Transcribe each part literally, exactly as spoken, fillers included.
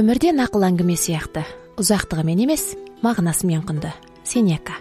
Өмірде нақыл әңгіме сияқты, ұзақтығымен емес, мағынасымен құнды. Сенека.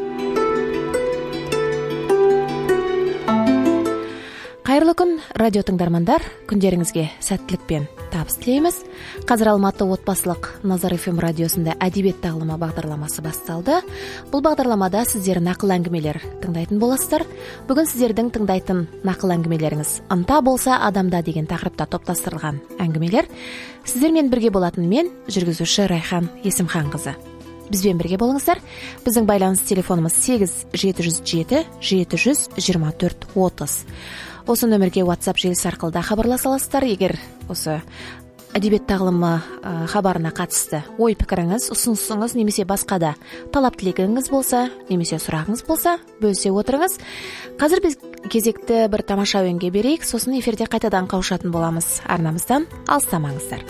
Қайырлы күн, радио тыңдармандар, күндеріңізге сәттілік пен табыс тілейміз. Қазір Алматы отбасылық Назар эф эм радиосында әдебиет тағылымы бағдарламасы басталды. Бұл бағдарламада сіздер нақыл әңгімелер тыңдайтын боласыздар. Бүгін сіздердің тыңдайтын нақыл әңгімелеріңіз ынта болса адамда деген тақырыпта топтастырылған әңгімелер. Сіздермен бірге болатын мен, жүргізуші Райхан Есімханқызы. Бізбен бірге болыңыздар. Біздің байланыс телефонымыз сегіз жеті жүз жеті жеті жүз жиырма төрт отыз. Осы нөмірге WhatsApp желісі арқылы да хабарласа аласыздар. Егер осы әдебиет тағылымы хабарына қатысты ой пікіріңіз, ұсынысыңыз немесе басқа да талап тілегіңіз болса, немесе сұрағыңыз болса, бөлісе отырыңыз. Қазір біз кезекті бір тамаша әуенге берейік, сосын эфирде қайтадан қауышатын боламыз. Арнамыздан алыстамаңыздар.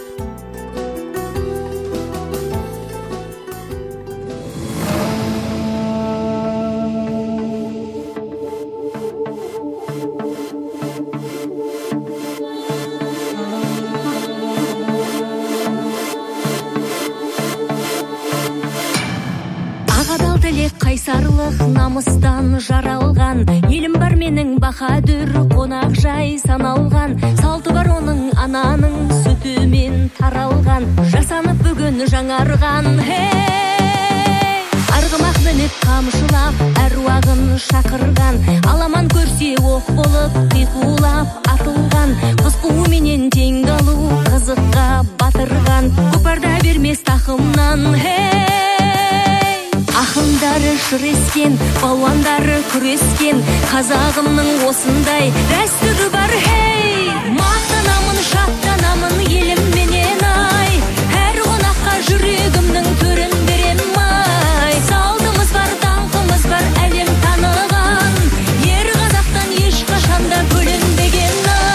Қайсарлық намыстан жаралған, елім бар менің баһадүр, қонақ жай саналған, салты бар оның ананың сүтімен таралған, жасанып бүгін жаңарған. Хей! Арғымақ мініп қамшылап, әруағын шақырған, аламан көрсе оқ болып, қиқулап атылған, қыз қуыменен тең қалу қызыққа батырған, көпарда бермес тақымнан. Хей! Ақындары шырескен, балуандары күрескен, қазағымның осындай дәстүрі бар. Хей! Мақтанамын, шаттанамын елімменен ай, әр қонаққа жүрегімнің төрін берем ай. Салтымыз бар, даңқымыз бар, әлем таныған, ер қазақтан ешқашанда бөлінбеген ай.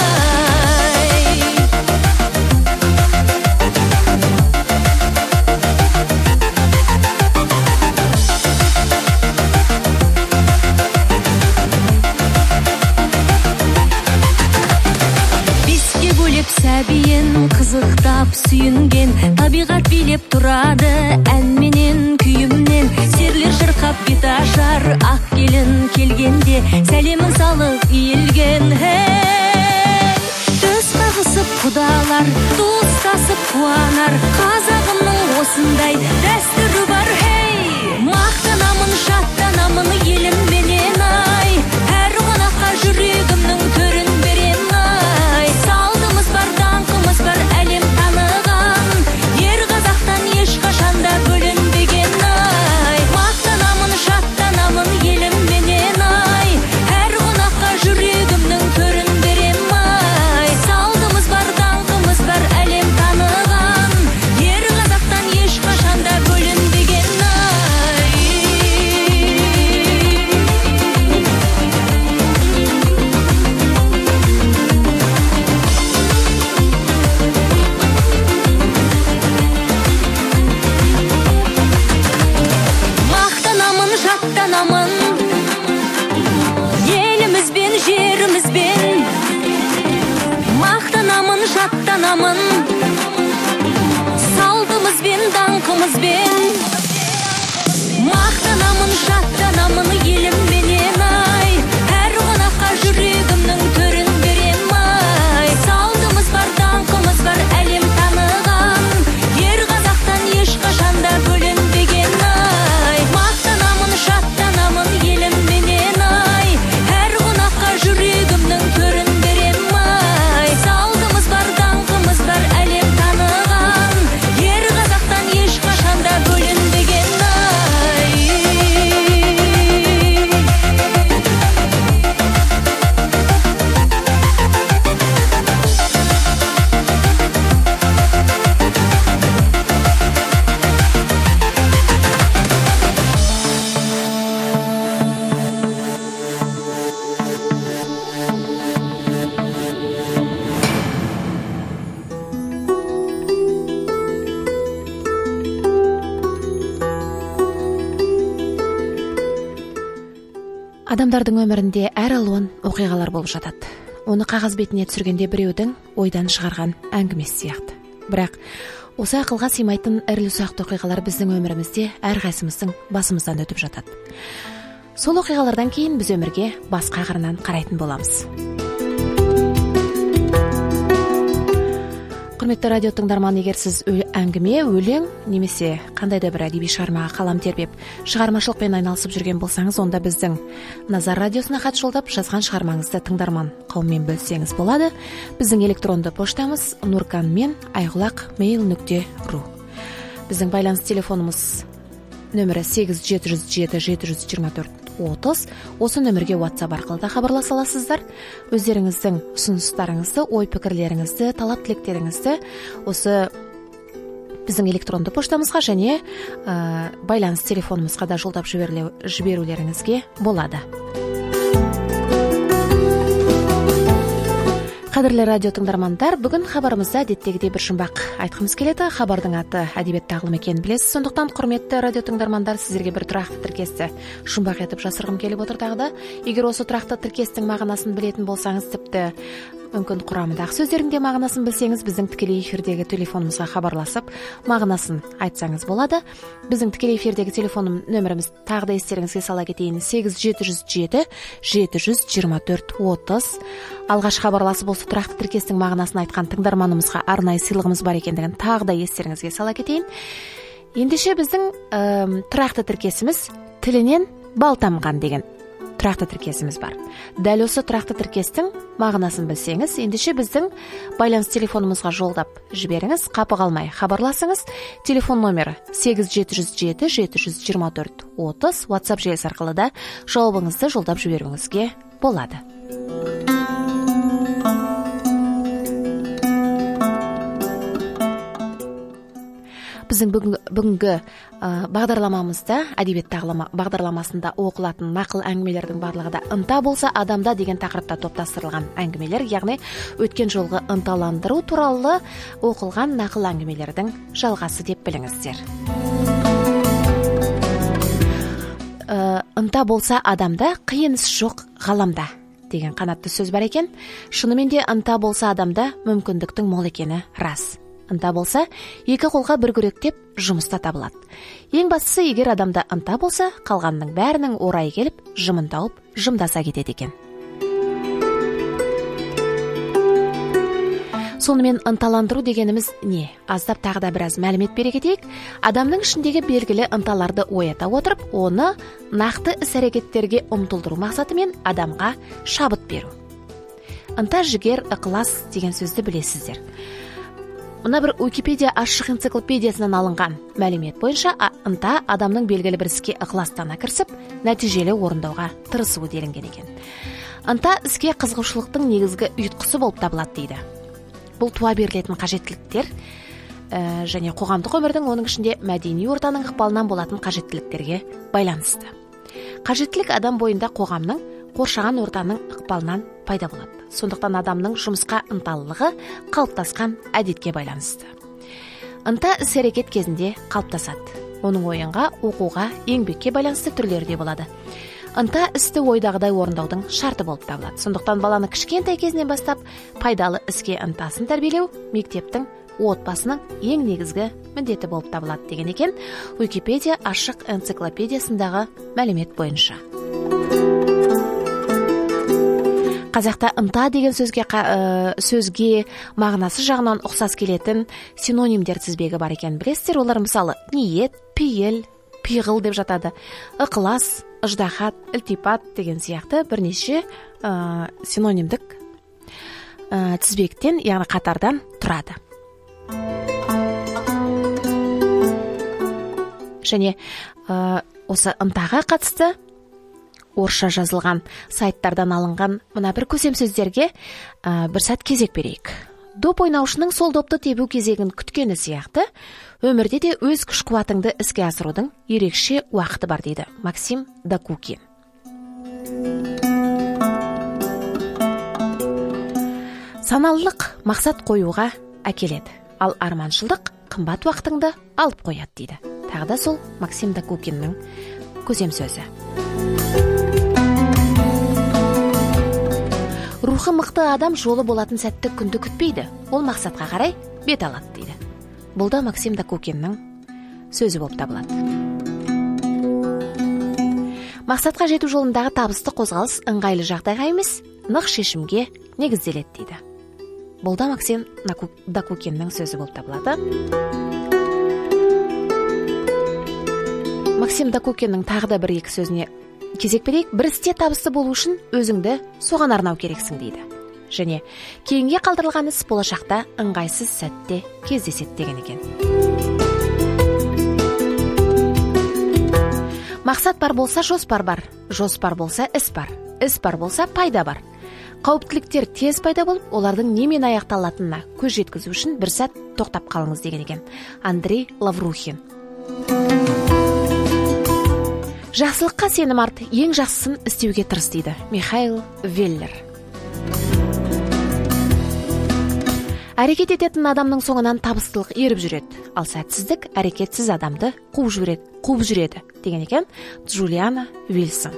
Сәбиін қызықтап сүйінген, табиғат билеп тұрады әнменен күйімнен, серлер шырқап бет ашар ақ келін келгенде, сәлемін салып иілген. Төс қағысып құдалар, достасып қуанар, қазағымның осындай дәстүрі бар. Хей! Мақтанамын, шаттанамын елімменен ай, әр қонаққа жүрегімнің төрін берем ай. Салтымыз бар, даңқымыз бар, әлем таныған, ер қазақтан ешқашанда бөлінбеген ай. Мақтанамын, шаттанамын елімменен ай, әр қонаққа жүрегімнің төрін берем ай. Салтымыз бар, даңқымыз бар, әлем таныған, ер қазақтан ешқашанда бөлінбеген ай. Мақтанамын, шаттанамын елімізбен, жерімізбен. Мақтанамын, шаттанамын салтымызбен, даңқымызбен. Мақтанамын, шаттанамын елімменен ай, әр қонаққа жүрегімнің төрін берем ай. Салтымыз бар, даңқымыз бар, әлем таныған, ер қазақтан ешқашанда бөлінбеген ай. Мақтанамын, шаттанамын елімменен ай, әр қонаққа жүрегімнің төрін берем ай. Салтымыз бар, даңқымыз бар, әлем таныған, ер қазақтан ешқашанда бөлінбеген ай. Адамдардың өмірінде әр алуан оқиғалар болып жатады. Оны қағаз бетіне түсіргенде біреудің ойдан шығарған әңгімесі сияқты. Бірақ Осы ақылға сыймайтын ірілі-ұсақты оқиғалар біздің өмірімізде әрқайсымыздың басымыздан өтіп жатады. Сол оқиғалардан кейін біз өмірге басқа қырынан қарайтын боламыз. Құрметті радио тыңдарман, егер сіз әңгіме, өлең немесе қандай да бір әдеби шығармаға қалам тербеп, шығармашылықпен айналысып жүрген болсаңыз, онда біздің Назар радиосына хат жолдап, жазған шығармаңызды тыңдарман қауыммен бөлсеңіз болады. Біздің электронды поштамыз нурканмен айғұлақ мейл нүкте ру. Біздің байланыс телефонымыз нөмірі сегіз жеті жүз жеті жеті жүз жиырма төрт отыз. Осы нөмірге WhatsApp арқылы да хабарласа аласыздар. Өздеріңіздің ұсыныстарыңызды, ой-пікірлеріңізді, талап-тілектеріңізді осы біздің электронды поштамызға және ә, байланыс телефонымызға да жолдап жіберулеріңізге болады. Қадірлі радио тыңдармандар, бүгін хабарымызда әдеттегідей бір жұмбақ айтқымыз келеді. Хабардың аты әдебиет тағылымы екенін білесіз. Сондықтан, құрметті радио тыңдармандар, сіздерге бір тұрақты тіркесті жұмбақ етіп жасырғым келіп отыр тағы да. Егер осы тұрақты тіркестің мағынасын білетін болсаңыз, тіпті мүмкін құрамындағы сөздердің де мағынасын білсеңіз, біздің тікелей эфирдегі телефонымызға хабарласып, мағынасын айтсаңыз болады. Біздің тікелей эфирдегі телефон нөміріміз тағы да естеріңізге сала кетейін: сегіз жеті жүз жеті жеті жүз жиырма төрт отыз. Алғаш хабарласып осы тұрақты тіркестің мағынасын айтқан тыңдарманымызға арнайы сыйлығымыз бар екендігін тағы да естеріңізге сала кетейін. Ендеше біздің ә, тұрақты тіркесіміз тілінен бал тамған деген тұрақты тіркесіміз бар. Дәл осы тұрақты тіркестің мағынасын білсеңіз, ендеше біздің байланыс телефонымызға жолдап жіберіңіз, қапы қалмай хабарласыңыз. Телефон номері сегіз жеті жүз жеті жеті жүз жиырма төрт отыз. WhatsApp желісі арқылы да жауабыңызды жолдап жіберуіңізге болады. Біздің бүгінгі, бүгінгі ә, бағдарламамызда, әдебиет тағылымы бағдарламасында оқылатын нақыл әңгімелердің барлығы да ынта болса адамда деген тақырыпта топтастырылған әңгімелер, яғни өткен жолғы ынталандыру туралы оқылған нақыл әңгімелердің жалғасы деп біліңіздер. Ә, ынта болса адамда, қиын іс жоқ ғаламда деген қанатты сөз бар екен. Шынымен де ынта болса адамда мүмкіндіктің мол екені рас. Ынта болса, екі қолға бір күректеп жұмыста табылады. Ең бастысы, егер адамда ынта болса, қалғанның бәрінің орайы келіп, жымын тауып, жымдаса кетеді екен. Сонымен ынталандыру дегеніміз не? Аздап тағы да біраз мәлімет бере кетейік. Адамның ішіндегі белгілі ынталарды оята отырып, оны нақты іс-әрекеттерге ұмтылдыру мақсатымен адамға шабыт беру. Ынта, жігер, ықылас деген сөзді білесіздер. Мына бір Уикипедия ашық энциклопедиясынан алынған мәлімет бойынша, ынта адамның белгілі бір іске ықыластана кірісіп, нәтижелі орындауға тырысуы делінген екен. Ынта іске қызығушылықтың негізгі ұйытқысы болып табылады дейді. Бұл туа берілетін қажеттіліктер ә, және қоғамдық өмірдің, оның ішінде мәдени ортаның ықпалынан болатын қажеттіліктерге байланысты. Қажеттілік адам бойында қоғамның, қоршаған ортаның ықпалынан пайда болады. Сондықтан адамның жұмысқа ынталылығы қалыптасқан әдетке байланысты. Ынта іс-әрекет кезінде қалыптасады. Оның ойынға, оқуға, еңбекке байланысты түрлері де болады. Ынта істі ойдағыдай орындаудың шарты болып табылады. Сондықтан баланы кішкентай кезінен бастап пайдалы іске ынтасын тәрбиелеу мектептің, отбасының ең негізгі міндеті болып табылады деген екен Уикипедия ашық энциклопедиясындағы мәлімет бойынша. Қазақта ынта деген сөзге, ә, сөзге мағынасы жағынан ұқсас келетін синонимдер тізбегі бар екен. Білесіздер, олар мысалы ниет, пейіл, пиғыл деп жатады. Ықылас, ыждахат, ілтипат деген сияқты бірнеше ә, синонимдік ә, тізбектен, яғни қатардан тұрады. Және ә, осы ынтаға қатысты орысша жазылған сайттардан алынған мына бір көсем сөздерге ә, бір сәт кезек берейік. Доп ойнаушының сол допты тебу кезегін күткені сияқты, өмірде де өз күш қуатыңды іске асырудың ерекше уақыты бар дейді Максим Докукин. Саналылық мақсат қоюға әкеледі, ал арманшылдық қымбат уақытыңды алып қояды дейді. Тағы да сол Максим Докукиннің көсем сөзі. Рухы мықты адам жолы болатын сәтті күнді күтпейді. Ол мақсатқа қарай бет алады дейді. Бул да Максим Докукиннин сөзү болуп табылат. Максатка жетүү жолундагы табысты козголус ыңгайлуу жагдайга эмес, нык шешимге негизделет дейди. Бул да Максим Докукиннин сөзү болуп табылат. Максим Докукиннин тагы да бир эки сөзүнө кезек берейик. Бир исте табысты болуу үчүн өзүңдү соган арнау керексиң дейди. Және кейинге калтырылган іс болашакта ыңгайсыз сәтте кездесет деген экен. Максат бар болса жоспар бар, жоспар болса іс бар, іс бар болса пайда бар. Кауіптіліктер тез пайда болып, олардың немен аяқталатынына көз жеткізу үшін бір сәт тоқтап қалыңыз деген екен. Андрей Лаврухин. Жақсылыққа сенім арт, ең жақсысын істеуге тырыс дейді Михаил Веллер. Әрекет ететін адамның соңынан табыстылық еріп жүреді, ал сәтсіздік әрекетсіз адамды қуып жүреді, қуып жүреді деген екен Джулиана Вильсон.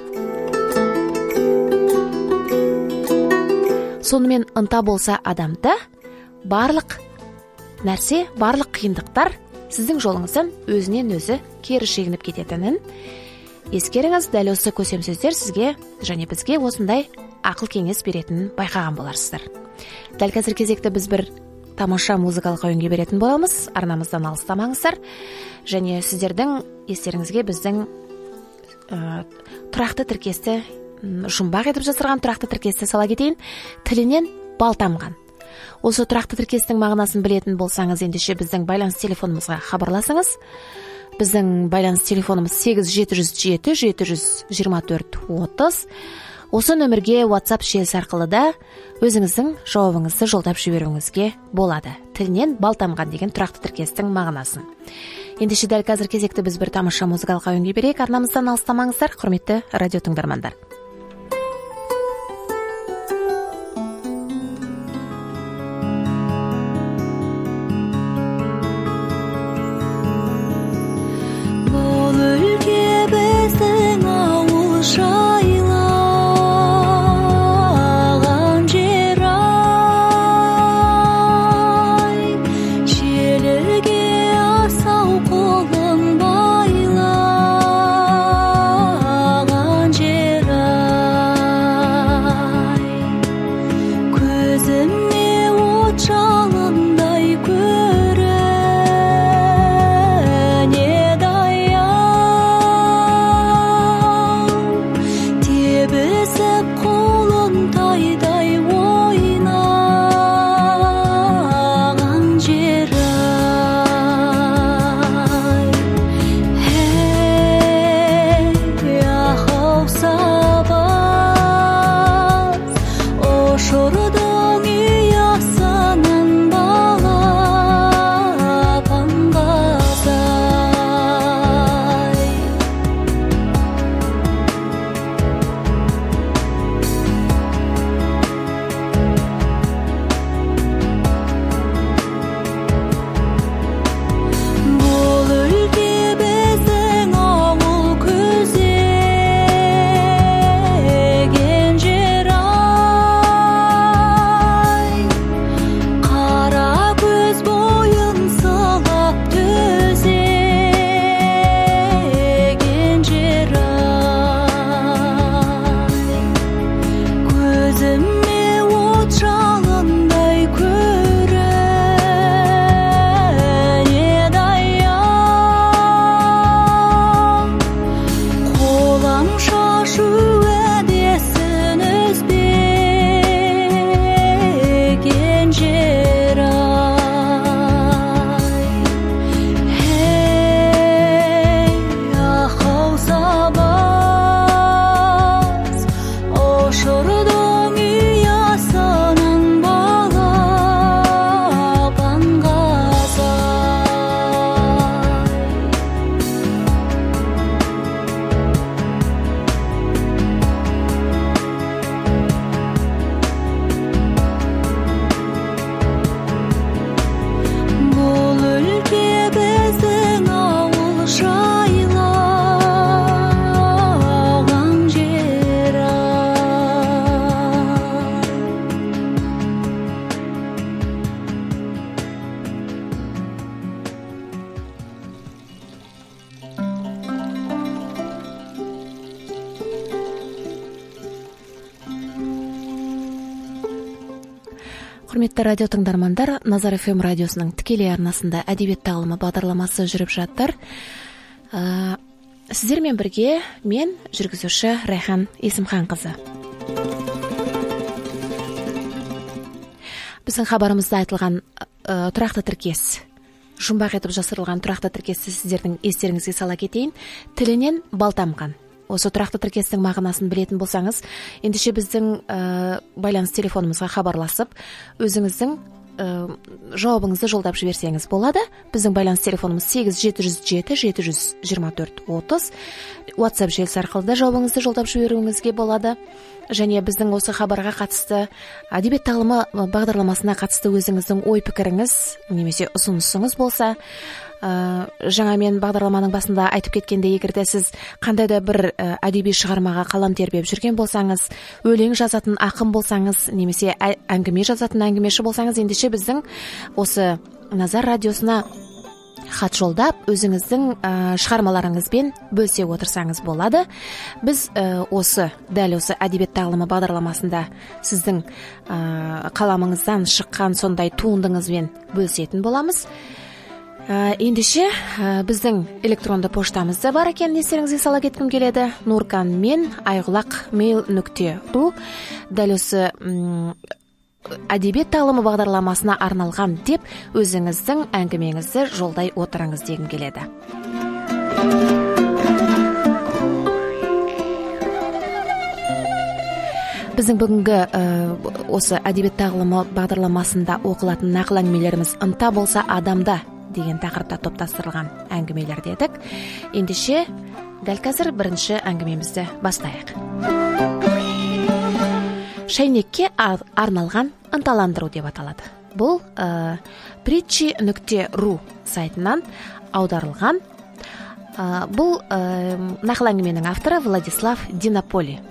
Сонымен ынта болса адамда барлық нәрсе, барлық қиындықтар сіздің жолыңыздан өзінен өзі кері шегініп кететінін ескеріңіз. Дәл осы көсем сөздер сізге және бізге осындай ақыл кеңес беретінін байқаған боларсыздар. Дәл қазір кезекті біз бір тамаша музыкалық ойынға беретін боламыз. Арнамыздан алыстамаңыздар. Және сіздердің естеріңізге біздің ә, тұрақты тіркесті, жұмбақ етіп жасырған тұрақты тіркесті сала кетейін. Тілінен бал тамған. Осы тұрақты тіркестің мағынасын білетін болсаңыз, ендеше біздің байланыс телефонымызға хабарласыңыз. Біздің байланыс телефонымыз сегіз жеті жүз жеті жеті жүз жиырма төрт отыз. Осы нөмірге WhatsApp желісі арқылы да өзіңіздің жауабыңызды жолдап жіберуіңізге болады. Тілінен бал тамған деген тұрақты тіркестің мағынасын. Ендеше дәл қазір кезекті біз бір тамаша музыкалық ойынға берейік. Арнамыздан алыстамаңыздар, құрметті радио тыңдармандар. Құрметті радио тыңдармандар, Назар эф эм радиосының тікелей арнасында әдебиет тағылымы бағдарламасы жүріп жатыр. Ә, сіздермен бірге мен жүргізуші Райхан Есімханқызы. Біздің хабарымызда айтылған ә, тұрақты тіркес, жұмбақ етіп жасырылған тұрақты тіркесті сіздердің естеріңізге сала кетейін. Тілінен бал тамған. Осы тұрақты тіркестің мағынасын білетін болсаңыз, ендеше біздің ә, байланыс телефонымызға хабарласып, өзіңіздің ә, жауабыңызды жолдап жіберсеңіз болады. Біздің байланыс телефонымыз сегіз жеті жүз жеті жеті жүз жиырма төрт отыз. WhatsApp желісі арқылы да жауабыңызды жолдап жіберуіңізге болады. Және біздің осы хабарға қатысты, әдебиет тағылымы бағдарламасына қатысты өзіңіздің ой пікіріңіз немесе ұсынысыңыз болса, ә, жаңа мен бағдарламаның басында айтып кеткенде, егерде сіз қандай да бір ә, әдеби шығармаға қалам тербеп жүрген болсаңыз, өлең жазатын ақын болсаңыз, немесе ә, әңгіме жазатын әңгімеші болсаңыз, ендеше біздің осы Назар радиосына хат жолдап, өзіңіздің ә, шығармаларыңызбен бөлісе отырсаңыз болады. Біз ә, осы, дәл осы әдебиет тағылымы бағдарламасында сіздің ә, қаламыңыздан шыққан сондай туындыңызбен бөлісетін боламыз. Ә, ендеше ә, біздің электронды поштамыз да бар екен, естеріңізге сала кеткім келеді. нуркан мен айғұлақ мейл нүкте ру. Дәл осы м, әдебиет тағылымы бағдарламасына арналған деп өзіңіздің әңгімеңізді жолдай отырыңыз дегім келеді. Біздің бүгінгі ә, осы әдебиет тағылымы бағдарламасында оқылатын нақыл әңгімелеріміз ынта болса адамда деген тақырыпта топтастырылған әңгімелер дедік. Ендеше дәл қазір бірінші әңгімемізді бастайық. Шәйнекке арналған ынталандыру деп аталады. Бұл ә, притчи нүкте ру сайтынан аударылған. Ә, бұл ә, нақыл әңгіменің авторы Владислав Динополи.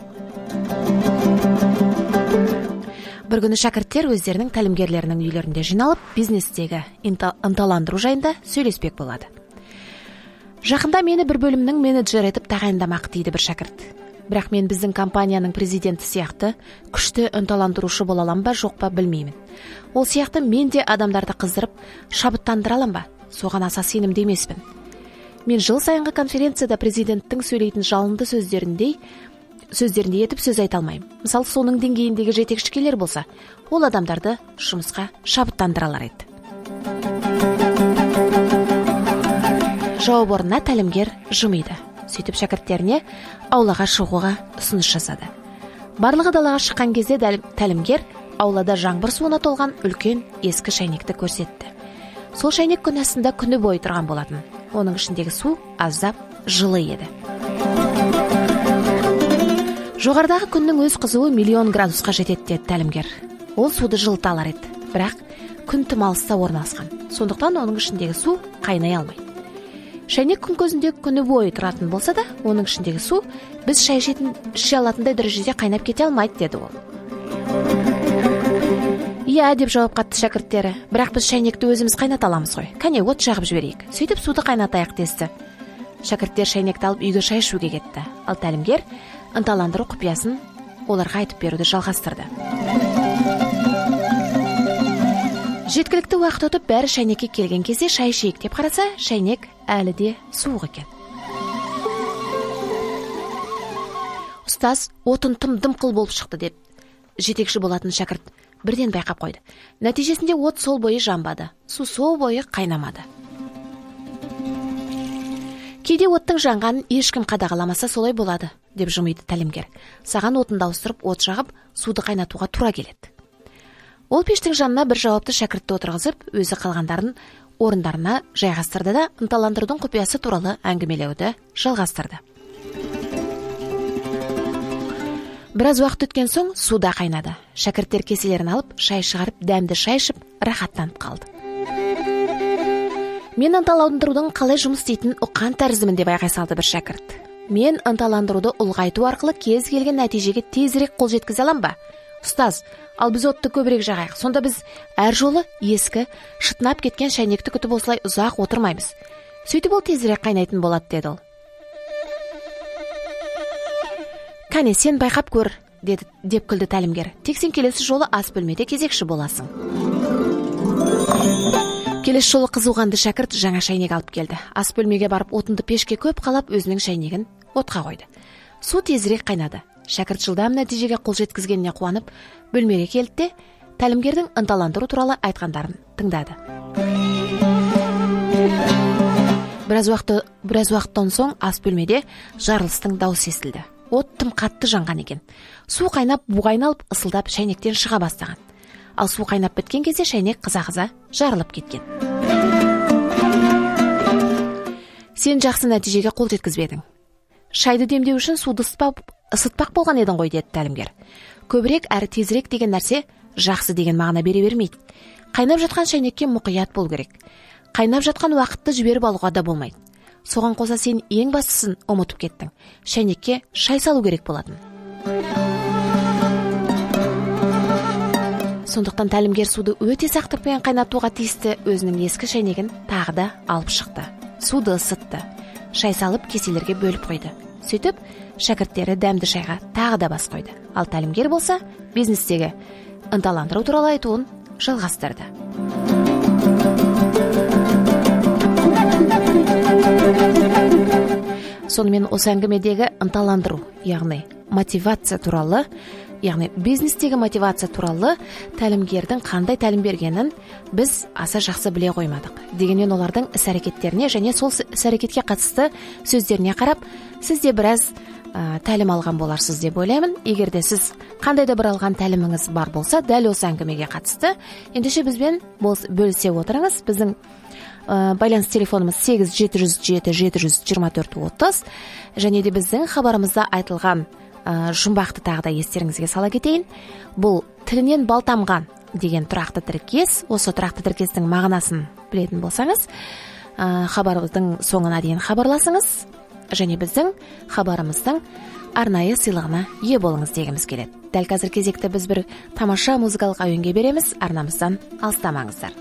Бір күні шәкірттер өздерінің тәлімгерлерінің үйлерінде жиналып, бизнестегі ынталандыру жайында сөйлеспек болады. Жақында мені бір бөлімнің менеджер етіп тағайындамақ дейді бір шәкірт. Бірақ мен біздің компанияның президенті сияқты күшті ынталандырушы бола алам ба, жоқ па білмеймін. Ол сияқты мен де адамдарды қыздырып, шабыттандыра алам ба? Соған аса сенімді емеспін. Мен жыл сайынғы конференцияда президенттің сөйлейтін жалынды сөздеріндей сөздерінде етіп сөз айта алмаймын. Мысалы, соның деңгейіндегі жетекшілер болса, ол адамдарды жұмысқа шабыттандыра алар еді. Жауап орнына тәлімгер жымиды. Сөйтіп шәкірттеріне аулаға шығуға ұсыныс жасады. Барлығы далаға шыққан кезде тәлімгер аулада жаңбыр суына толған үлкен ескі шәйнекті көрсетті. Сол шәйнек күн астында күні бойы тұрған болатын. Оның ішіндегі су аздап жылы еді. Жоғарыдағы күннің өз қызуы миллион градусқа жетеді деді тәлімгер. Ол суды жылыта алар еді, бірақ күн тым алыста орналасқан. Сондықтан оның ішіндегі су қайнай алмайды. Шәйнек күн көзінде күні бойы тұратын болса да, оның ішіндегі су біз шай ішетін іше алатындай дәрежеде қайнап кете алмайды, деді ол. Иә, деп жауап қатты шәкірттері. Бірақ біз шәйнекті өзіміз қайната аламыз ғой. Кәне, от жағып жіберейік. Сөйтіп суды қайнатайық десті. Шәкірттер шәйнекті алып үйге шай ішуге кетті. Ал тәлімгер ынталандыру құпиясын оларға айтып беруді жалғастырды. Жеткілікті уақыт өтіп, бәрі шәйнекке келген кезде шай ішейік деп қараса, шәйнек әлі де суық екен. Ұстаз отын тым дымқыл болып шықты деп жетекші болатын шәкірт бірден байқап қойды. Нәтижесінде от сол бойы жанбады, су сол бойы қайнамады. Кейде оттың жанғанын ешкім қадағаламаса солай болады, деп жымиды тәлімгер. Саған отынды ауыстырып, от жағып, суды қайнатуға тура келеді. Ол пештің жанына бір жауапты шәкіртті отырғызып, өзі қалғандарын орындарына жайғастырды да ынталандырудың құпиясы туралы әңгімелеуді жалғастырды. Біраз уақыт өткен соң суда қайнады. Шәкірттер кеселерін алып, шай шығарып, дәмді шай ішіп, рахаттанып қалды. Мен ынталандырудың қалай жұмыс істейтінін ұққан тәріздімін деп айғай салды бір шәкірт. Мен ынталандыруды ұлғайту арқылы кез келген нәтижеге тезірек қол жеткізе алам ба? Ұстаз, ал біз отты көбірек жағайық. Сонда біз әр жолы ескі, шытынап кеткен шәйнекті күтіп осылай ұзақ отырмаймыз. Сөйтіп ол тезірек қайнайтын болады, деді ол. Кәне, сен байқап көр, деді деп күлді тәлімгер. Тек сен келесі жолы ас бөлмеде кезекші боласың. Келесі жолы қызуғанды шәкірт жаңа шайнек алып келді. Ас бөлмеге барып отынды пешке көп қалап өзінің шайнегін отқа қойды. Су тезірек қайнады. Шәкірт жылдам нәтижеге қол жеткізгеніне қуанып бөлмеге келді де тәлімгердің ынталандыру туралы айтқандарын тыңдады. Біраз уақыт біраз уақыттан соң ас бөлмеде жарылыстың дауысы естілді. От тым қатты жанған екен. Су қайнап, буға айналып, ысылдап шайнектен шыға бастаған. Ал су қайнап біткен кезде шайнек қыза-қыза жарылып кеткен. Сен жақсы нәтижеге қол жеткізбедің. Шайды демдеу үшін суды ысытпақ болған едің ғой, деді тәлімгер. Көбірек әрі тезірек деген нәрсе жақсы деген мағына бере бермейді. Қайнап жатқан шайнекке мұқият болу керек. Қайнап жатқан уақытты жіберіп алуға да болмайды. Соған қоса сен ең бастысын ұмытып кеттің. Шайнекке шай салу керек болатын. Сондықтан тәлімгер суды өте сақтықпен қайнатуға тиісті. Өзінің ескі шайнегін тағы да алып шықты. Суды ысытты. Шай салып кеселерге бөліп қойды. Сөйтіп, шәкірттері дәмді шайға тағы да бас қойды. Ал тәлімгер болса, бизнестегі ынталандыру туралы айтуын жалғастырды. Сонымен осы әңгімедегі ынталандыру, яғни мотивация туралы, яғни бизнестегі мотивация туралы тәлімгердің қандай тәлім бергенін біз аса жақсы біле қоймадық. Дегенмен олардың іс-әрекеттеріне және сол іс-әрекетке қатысты сөздеріне қарап, сіз де біраз ә, тәлім алған боларсыз деп ойлаймын. Егер де сіз қандай да бір алған тәліміңіз бар болса, дәл осы әңгімеге қатысты ендеше бізбен бөлісе отырыңыз. Біздің ә, байланыс телефонымыз сегіз жеті жүз жеті жеті жүз жиырма төрт отыз, және де біздің хабарымызда айтылған ә, жұмбақты тағы да естеріңізге сала кетейін. Бұл тілінен бал тамған деген тұрақты тіркес. Осы тұрақты тіркестің мағынасын білетін болсаңыз, ә, хабарымыздың соңына дейін хабарласыңыз және біздің хабарымыздың арнайы сыйлығына ие болыңыз дегіміз келеді. Дәл қазір кезекті біз бір тамаша музыкалық әуенге береміз. Арнамыздан алыстамаңыздар.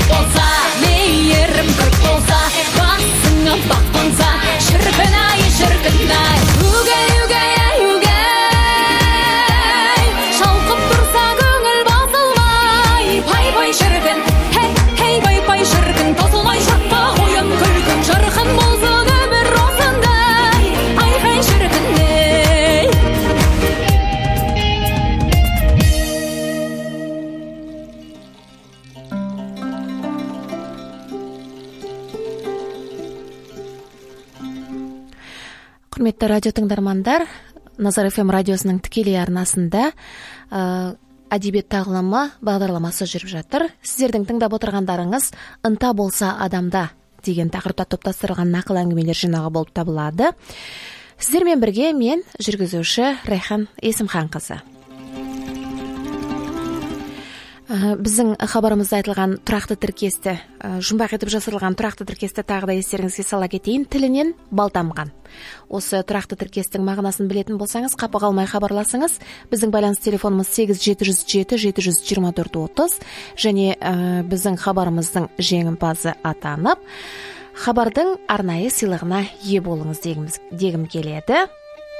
болса, мейірім күрт болса, басыңа бақ қонса, шіркін-ай, шіркін-ай. Угай, угай, ай, угай, шалқып тұрса көңіл басылмай. Пай, пай, шіркін, хей, хей, пай, пай, шіркін, тосылмай шыртқа қойын күлкін. Жарқын болсын өмір осындай, айқай шіркін-ей. Құрметті радио тыңдармандар, Назар эф эм радиосының тікелей арнасында әдебиет тағылымы бағдарламасы жүріп жатыр. Сіздердің тыңдап отырғандарыңыз «Ынта болса адамда» деген тақырыпта топтастырылған нақыл әңгімелер жинағы болып табылады. Сіздермен бірге мен жүргізуші Райхан Есімханқызы. Біздің хабарымызда айтылған тұрақты тіркесті, жұмбақ етіп жасырылған тұрақты тіркесті тағы да естеріңізге сала кетейін. Тілінен бал тамған. Осы тұрақты тіркестің мағынасын білетін болсаңыз, қапы қалмай хабарласыңыз. Біздің байланыс телефонымыз сегіз жеті жүз жеті жеті жүз жиырма төрт отыз және ә, біздің хабарымыздың жеңімпазы атанып, хабардың арнайы сыйлығына ие болыңыз дегіміз, дегім келеді.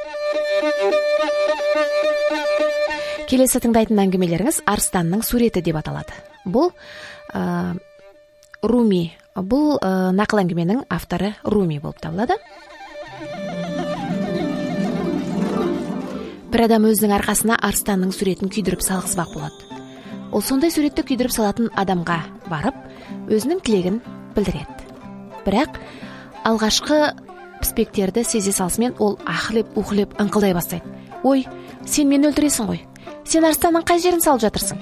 Келесі тыңдайтын әңгімелеріңіз «Арыстанның суреті» деп аталады. Бұл ә, Руми, бұл ә, нақыл әңгіменің авторы Руми болып табылады. Бір адам өзінің арқасына арыстанның суретін күйдіріп салғызбақ болады. Ол сондай суретті күйдіріп салатын адамға барып, өзінің тілегін білдіреді. Бірақ алғашқы піспектерді сезе салысымен ол ахлеп-ухлеп ыңқылдай бастайды. Ой, сен мені өлтіресің ғой. Сен арыстанның қай жерін салып жатырсың?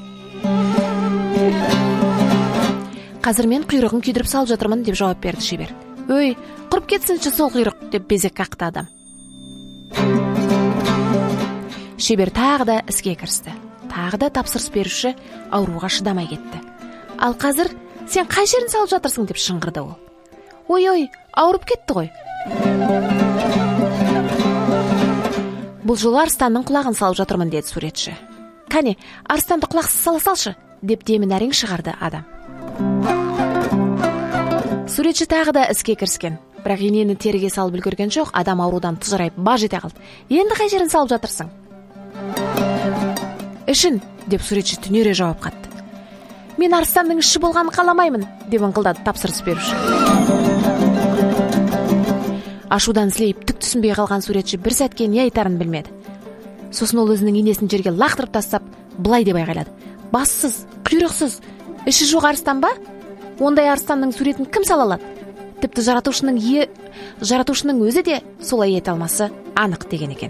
Қазір мен құйрығын күйдіріп салып жатырмын деп жауап берді шебер. Өй, құрып кетсінші сол құйрық деп безек қақты адам. Шебер тағы да іске кірісті. Тағы да тапсырыс беруші ауруға шыдамай кетті. Ал қазір сен қай жерін салып жатырсың деп шыңғырды ол. Ой, ой, ауырып кетті ғой. Бұл жолы арыстанның құлағын салып жатырмын деді суретші. Кәне, арыстанды құлақсыз сала салшы деп демін әрең шығарды адам. Суретші тағы да іске кіріскен. Бірақ енені теріге салып үлгерген жоқ, адам аурудан тұжырайып баж ете қалды. Енді қай жерін салып жатырсың? Ішін, деп суретші түнере жауап қатты. Мен арыстанның іші болғанын қаламаймын, деп ыңқылдады тапсырыс беруші. Ашудан сілейіп түк түсінбей қалған суретші бір сәтке не айтарын білмеді. Сосын ол өзінің инесін жерге лақтырып тастап, былай деп айғайлады. Бассыз, құйрықсыз, іші жоқ арыстан ба? Ондай арыстанның суретін кім сала алады? Тіпті жаратушының е... жаратушының өзі де солай ете алмасы анық деген екен.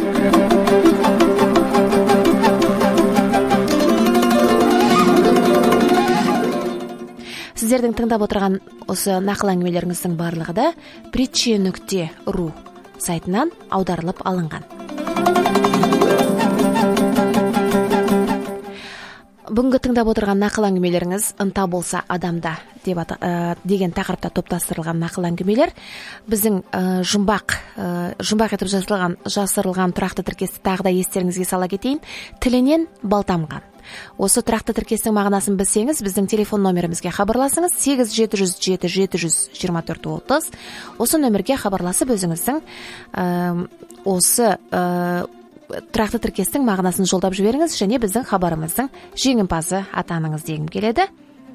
Сіздердің тыңдап отырған осы нақыл әңгімелеріңіздің барлығы да притча нүкте ру сайтынан аударылып алынған. Бүгінгі тыңдап отырған нақыл әңгімелеріңіз «Ынта болса адамда» деп ата, ә, деген тақырыпта топтастырылған нақыл әңгімелер. Біздің ә, жұмбақ ә, жұмбақ етіп жасырылған жасырылған тұрақты тіркесті тағы да естеріңізге сала кетейін. Тілінен бал тамған. Осы тұрақты тіркестің мағынасын білсеңіз, біздің телефон номерімізге хабарласыңыз сегіз жеті жүз жеті жеті жүз жиырма төрт отыз. Осы нөмірге хабарласып өзіңіздің ә, осы ә, тұрақты тіркестің мағынасын жолдап жіберіңіз және біздің хабарымыздың жеңімпазы атаныңыз дегім келеді.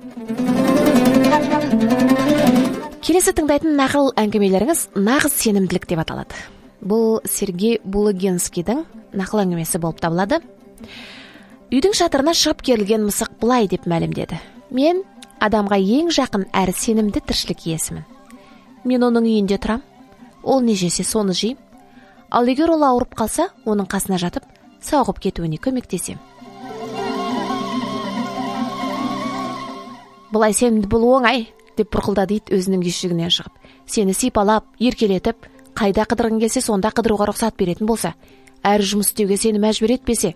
Келесі тыңдайтын нақыл әңгімелеріңіз «Нағыз сенімділік» деп аталады. Бұл Сергей Булыгинскийдің нақыл әңгімесі болып табылады. Үйдің шатырына шығып керілген мысық былай деп мәлімдеді. Мен адамға ең жақын әрі сенімді тіршілік иесімін. Мен оның үйінде тұрам, ол не жесе соны жейм. Ал егер ол ауырып қалса, оның қасына жатып, сауығып кетуіне көмектесем. Бұлай сенімді болу оңай, деп бұрқылдады ит өзінің үйшігінен шығып. Сені сипалап, еркелетіп, қайда қыдырғың келсе, сонда қыдыруға рұқсат беретін болса, әр жұмыс істеуге сені мәжбүр етпесе.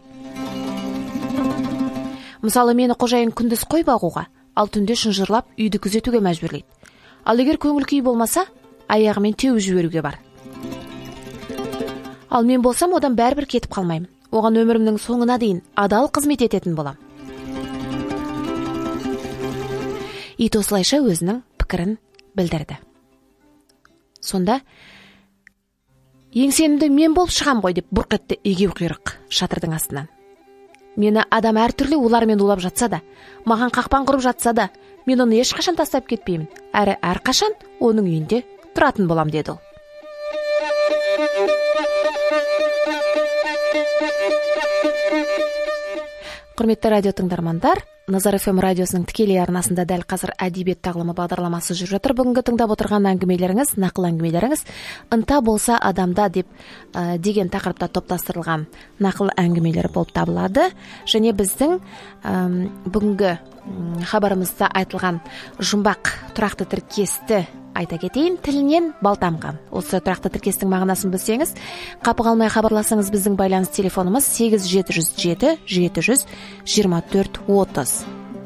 Мысалы, мені қожайын күндіз қой бағуға, ал түнде шынжырлап үйді күзетуге мәжбүрлейді. Ал егер көңіл күй болмаса, аяғымен теуіп жіберуге бар. Ал мен болсам, одан бәрібір кетіп қалмаймын. Оған өмірімнің соңына дейін адал қызмет ететін болам. ит осылайша өзінің пікірін білдірді. Сонда еңсенімді мен болып шығам ғой деп бұрқ етті егеу құйрық шатырдың астынан. Мені адам әртүрлі олармен улап жатса да, маған қақпан құрып жатса да, мен оны ешқашан тастап кетпеймін, әрі әрқашан оның үйінде тұратын болам, деді ол. Құрметті радио тыңдармандар, Назар эф эм радиосының тікелей арнасында дәл қазір әдебиет тағылымы бағдарламасы жүріп жатыр. Бүгінгі тыңдап отырған әңгімелеріңіз, нақыл әңгімелеріңіз ынта болса адамда деп ә, деген тақырыпта топтастырылған нақыл әңгімелер болып табылады. Және біздің ә, бүгінгі хабарымызда айтылған жұмбақ тұрақты тіркесті айта кетейін. Тілінен бал тамған. Осы тұрақты тіркестің мағынасын білсеңіз, қапы қалмай хабарласаңыз, біздің байланыс телефонымыз сегіз жеті жүз жеті жеті жүз жиырма төрт отыз.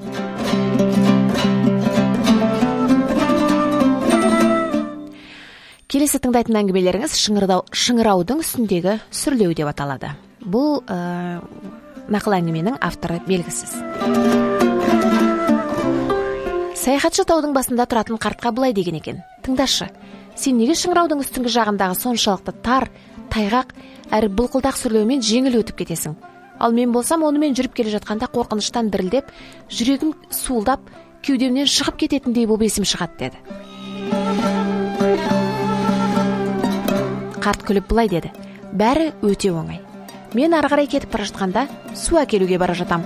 Келесі тыңдайтын әңгімелеріңіз шыңырау, шыңыраудың үстіндегі сүрлеу деп аталады. Бұл ә, нақыл әңгіменің авторы белгісіз. Саяхатшы таудың басында тұратын қартқа былай деген екен: тыңдашы, сен неге шыңыраудың үстіңгі жағындағы соншалықты тар, тайғақ, әрі бұлқылдақ сүрлеумен жеңіл өтіп кетесің? Ал мен болсам, онымен жүріп келе жатқанда қорқыныштан дірілдеп, жүрегім суылдап, кеудемнен шығып кететіндей болып есім шығады, деді. Қарт күліп былай деді: бәрі өте оңай. Мен ары қарай кетіп бара жатқанда су әкелуге бара жатам.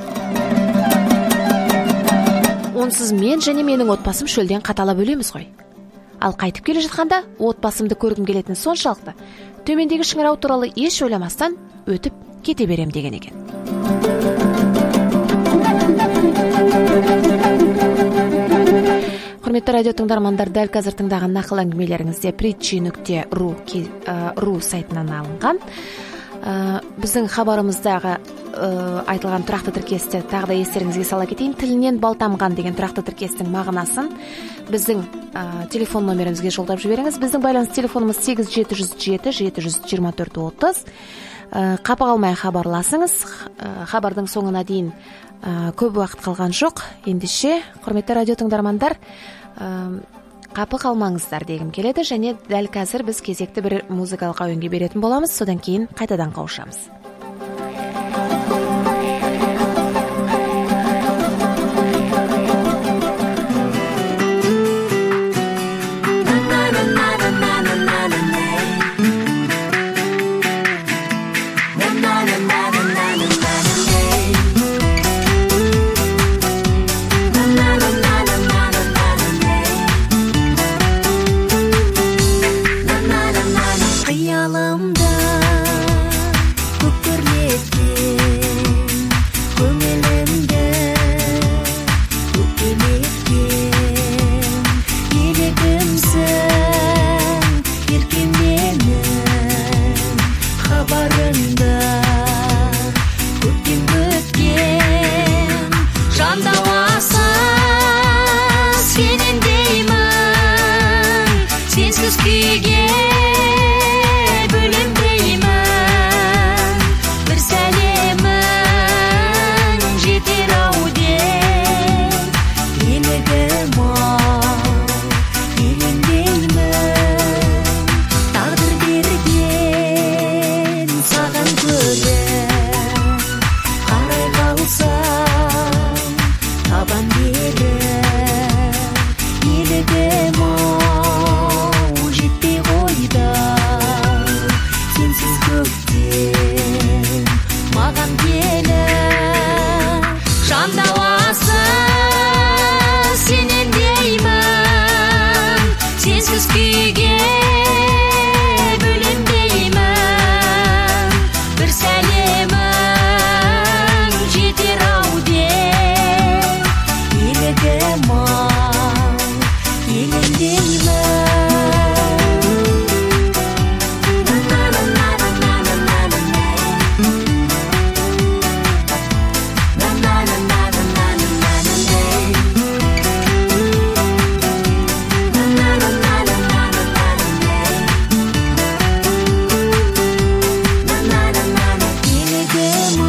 Онсыз мен және менің отбасым шөлден қаталап өлеміз ғой. Ал қайтып келе жатқанда отбасымды көргім келетін соншалықты, төмендегі шыңырау туралы еш ойламастан өтіп кете берем, деген екен. Құрметті радио тыңдармандар, дәл қазір тыңдаған нақыл әңгімелеріңізде притчи нүкте ру сайтынан алынған. Біздің хабарымыздағы айтылған тұрақты тіркесті тағы да естеріңізге сала кетейін. Тілінен бал тамған деген тұрақты тіркестің мағынасын біздің телефон номерімізге жолдап жіберіңіз. Біздің байланыс телефонымыз сегіз жеті жүз жеті жеті жүз жиырма төрт отыз. Қапы қалмай хабарласыңыз. Хабардың соңына дейін көп уақыт қалған жоқ. Ендеше, құрметті радио тыңдармандар, қапы қалмаңыздар дегім келеді. Және дәл қазір біз кезекті бір музыкалық әуенге беретін боламыз. Содан кейін қайтадан қауышамыз.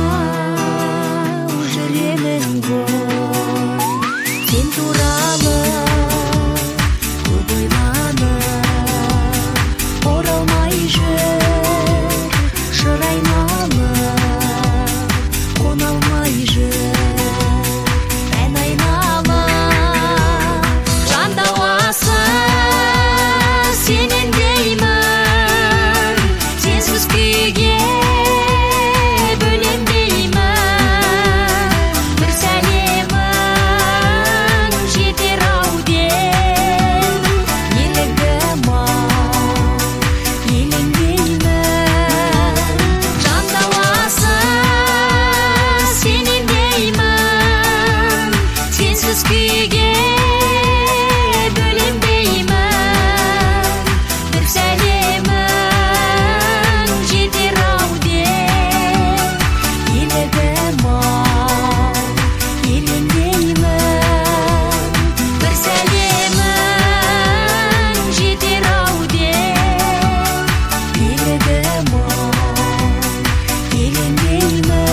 Сен туралы сенсіз күйге бөленбеймін, бір сәлемің жетер ау деп елігім-ау, еленбеймін, бір сәлемің жетер ау деп елігім-ау, еленбеймін.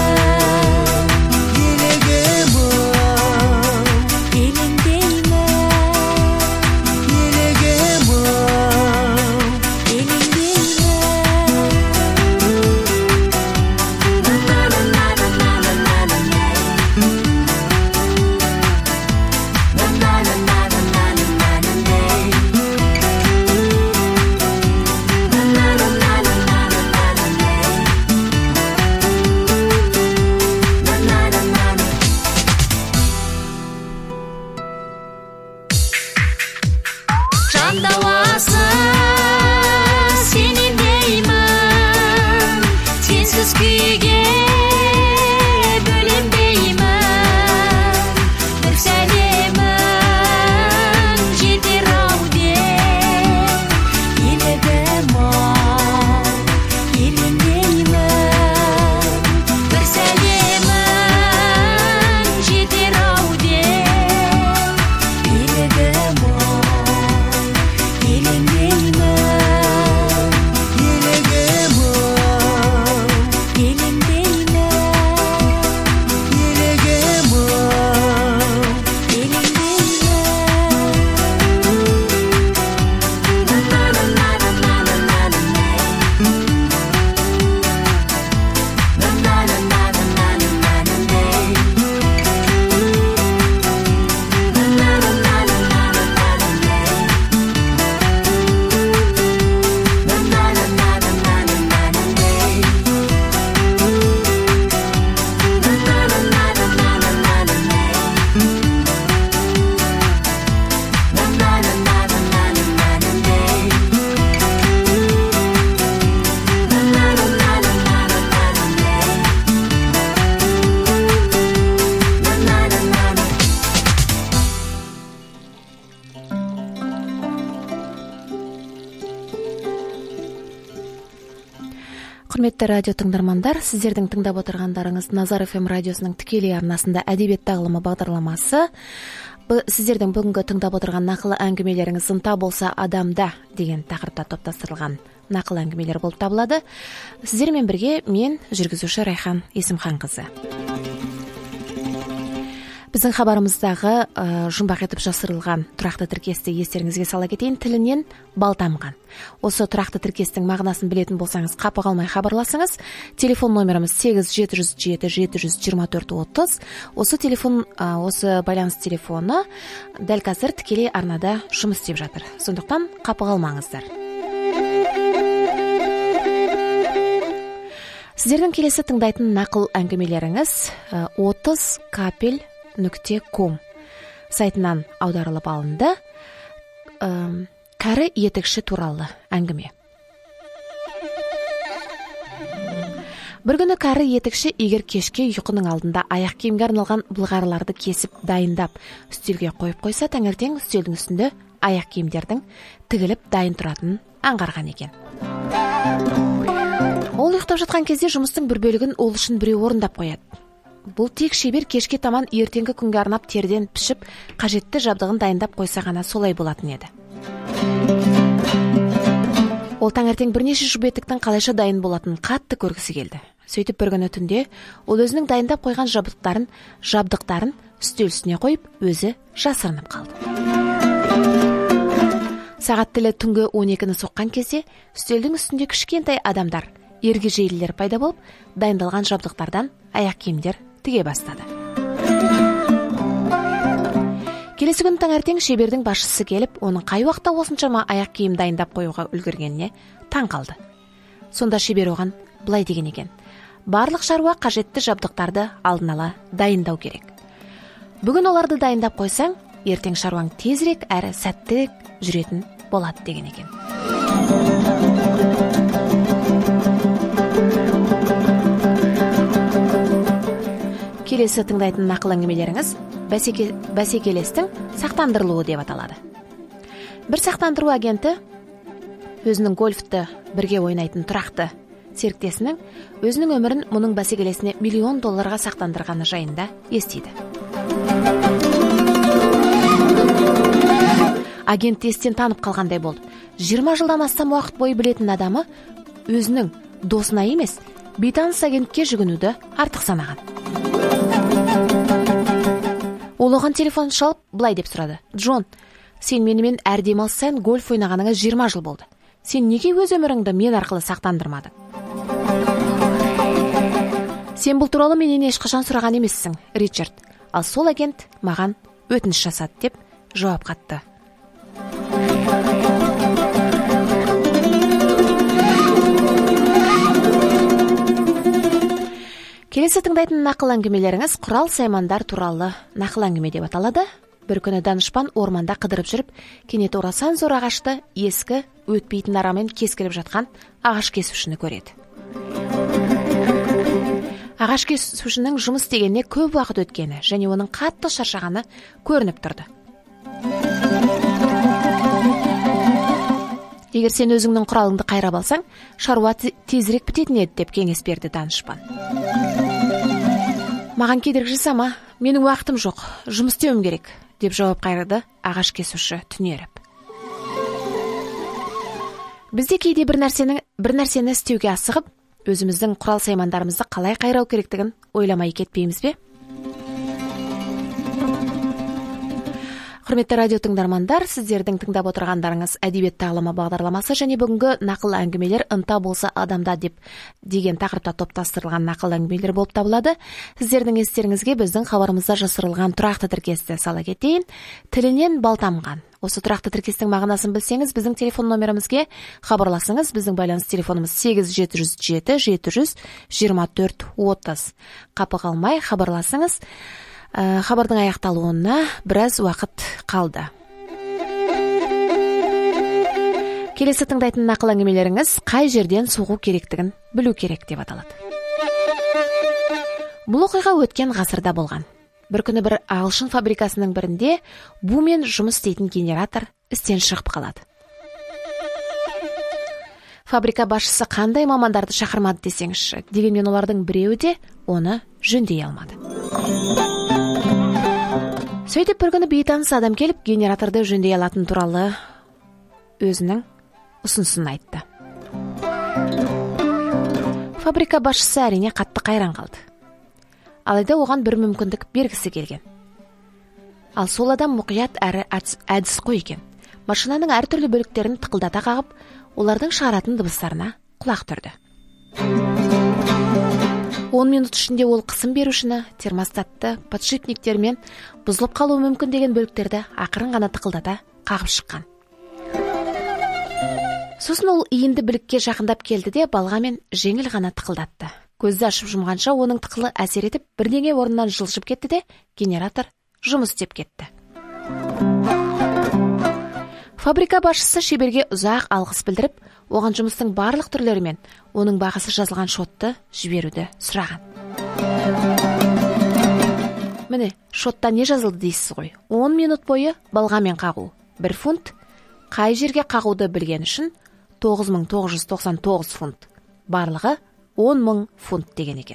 Құрметті радио тыңдармандар, сіздердің тыңдап отырғандарыңыз Назар эф эм радиосының тікелей арнасында әдебиет тағылымы бағдарламасы. Сіздердің бүгінгі тыңдап отырған нақыл әңгімелеріңіз ынта болса адамда деген тақырыпта топтастырылған нақыл әңгімелер болып табылады. Сіздермен бірге мен жүргізуші Райхан Есімханқызы. Біздің хабарымыздағы ә, жұмбақ етіп жасырылған тұрақты тіркесті естеріңізге сала кетейін. Тілінен бал тамған. Осы тұрақты тіркестің мағынасын білетін болсаңыз, қапы қалмай хабарласыңыз. Телефон номеріміз сегіз жеті жүз жеті жеті жүз жиырма төрт отыз. Осы телефон, ә, осы байланыс телефоны дәл қазір тікелей арнада жұмыс істеп жатыр. Сондықтан қапы қалмаңыздар. Сіздердің келесі тыңдайтын нақыл әңгімелеріңіз отыз капель нүкте ком сайтынан аударылып алынды. Кәрі етікші туралы әңгіме. Бір күні кәрі етікші егер кешке ұйқының алдында аяқ киімге арналған былғарыларды кесіп дайындап үстелге қойып қойса, таңертең үстелдің үстінде аяқ киімдердің тігіліп дайын тұратынын аңғарған екен. Ол ұйықтап жатқан кезде жұмыстың бір бөлігін ол үшін біреу орындап қояды. Бұл тек шебер кешке таман ертеңгі күнге арнап терден пішіп, қажетті жабдығын дайындап қойса ғана солай болатын еді. Ол таңертең бірнеше жұбетіктің қалайша дайын болатынын қатты көргісі келді. Сөйтіп бір күні түнде ол өзінің дайындап қойған жабдықтарын, жабдықтарын үстел үстіне қойып, өзі жасырынып қалды. Сағат тілі түнгі он екіні соққан кезде үстелдің үстінде кішкентай адамдар, ергежейлілер пайда болып, дайындалған жабдықтардан аяқ киімдер тіге бастады. Келесі күн таңертең шебердің басшысы келіп, оның қай уақытта осыншама аяқ киім дайындап қоюға үлгергеніне таң қалды. Сонда шебер оған былай деген екен: барлық шаруа қажетті жабдықтарды алдын ала дайындау керек. Бүгін оларды дайындап қойсаң, ертең шаруаң тезірек әрі сәттірек жүретін болады деген екен. Келесі тыңдайтын нақыл әңгімелеріңіз бәсеке, бәсекелестің сақтандырылуы деп аталады. Бір сақтандыру агенті өзінің гольфті бірге ойнайтын тұрақты серіктесінің өзінің өмірін мұның бәсекелесіне миллион долларға сақтандырғаны жайында естиді. Агент естен танып қалғандай болды. жиырма жылдан астам уақыт бойы білетін адамы өзінің досына емес, бейтаныс агентке жүгінуді артық санаған. Ол оған телефон шалып, былай деп сұрады: «Джон, сен менімен әр демалыс сайын гольф ойнағаныңа жиырма жыл болды. Сен неге өз өміріңді мен арқылы сақтандырмадың?» «Сен бұл туралы менен ешқашан сұраған емессің, Ричард. Ал сол агент маған өтініш жасады», деп жауап қатты. Келесі тыңдайтын нақыл әңгімелеріңіз құрал саймандар туралы нақыл әңгіме деп аталады. Бір күні данышпан орманда қыдырып жүріп, кенет орасан зор ағашты ескі өтпейтін арамен кескіліп жатқан ағаш кесушіні көреді. Ағаш кесушінің жұмыс істегеніне көп уақыт өткені және оның қатты шаршағаны көрініп тұрды. «Егер сен өзіңнің құралыңды қайрап алсаң, шаруа тезірек бітетін еді», деп кеңес берді данышпан. «Маған кедергі жасама, менің уақытым жоқ, жұмыс істеуім керек», деп жауап қайырды ағаш кесуші түнеріп. Бізде кейде бір нәрсені, бір нәрсені істеуге асығып, өзіміздің құрал саймандарымызды қалай қайрау керектігін ойламай кетпейміз бе? Құрметті радио тыңдармандар, сіздердің тыңдап отырғандарыңыз әдебиет тағылымы бағдарламасы және бүгінгі нақыл әңгімелер ынта болса адамда деп деген тақырыпта топтастырылған нақыл әңгімелер болып табылады. Сіздердің естеріңізге біздің хабарымызда жасырылған тұрақты тіркесті сала кетейін. Тілінен бал тамған. Осы тұрақты тіркестің мағынасын білсеңіз, біздің телефон номерімізге хабарласыңыз. Біздің байланыс телефонымыз сегіз жеті жүз жеті жеті жүз жиырма төрт отыз. Қапы қалмай хабарласыңыз. Ә, хабардың аяқталуына біраз уақыт қалды. Келесі тыңдайтын нақыл әңгімелеріңіз қай жерден соғу керектігін білу керек деп аталады. Бұл оқиға өткен ғасырда болған. Бір күні бір ағылшын фабрикасының бірінде бумен жұмыс істейтін генератор істен шығып қалады. Фабрика басшысы қандай мамандарды шақырмады десеңізші, дегенмен олардың біреуі де оны жөндей алмады. Сөйтіп бір күні бейтаныс адам келіп, генераторды жөндей алатын туралы өзінің ұсынысын айтты. Фабрика басшысы әрине қатты қайран қалды. Алайда оған бір мүмкіндік бергісі келген. Ал сол адам мұқият әрі әдіс қой екен. Машинаның әртүрлі бөліктерін тықылдата қағып, олардың шығаратын дыбыстарына құлақ түрді. он минут ішінде ол қысым берушіні, термостатты, подшипниктермен бұзылып қалуы мүмкін деген бөліктерді ақырын ғана тықылдата қағып шыққан. Сосын ол иінді білікке жақындап келді де балғамен жеңіл ғана тықылдатты. Көзді ашып жұмғанша оның тықылы әсер етіп, бірдеңе орнынан жылжып кетті де генератор жұмыс істеп кетті. Фабрика басшысы шеберге ұзақ алғыс білдіріп, оған жұмыстың барлық түрлері мен оның бағасы жазылған шотты жіберуді сұраған. Міне, шотта не жазылды дейсіз ғой? он минут бойы балғамен қағу бір фунт, қай жерге қағуды білген үшін тоғыз мың тоғыз жүз тоқсан тоғыз фунт, барлығы он мың фунт деген екен.